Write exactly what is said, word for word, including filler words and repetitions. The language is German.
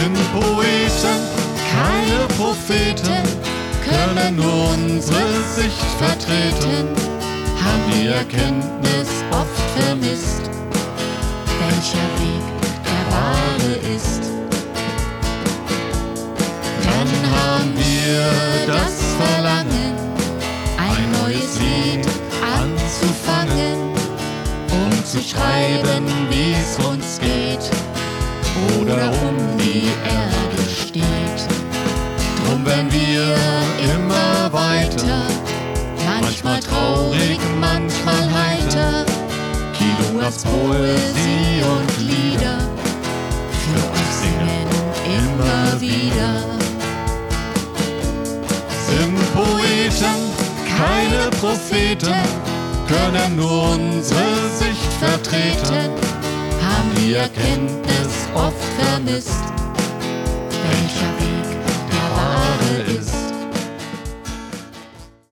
sind Poeten, keine Propheten, können nur unsere Sicht vertreten, haben die Erkenntnis oft vermisst, welcher Weg der wahre ist. Dann haben wir das Verlangen, ein neues Lied anzufangen, um zu schreiben, wie's uns geht oder um die Erde steht. Drum werden wir immer weiter, manchmal traurig, manchmal heiter, Kilogramm Poesie und Lieder für euch singen immer wieder. Sind Poeten, keine Propheten, können nur unsere Sicht vertreten, haben die Erkenntnis oft vermisst,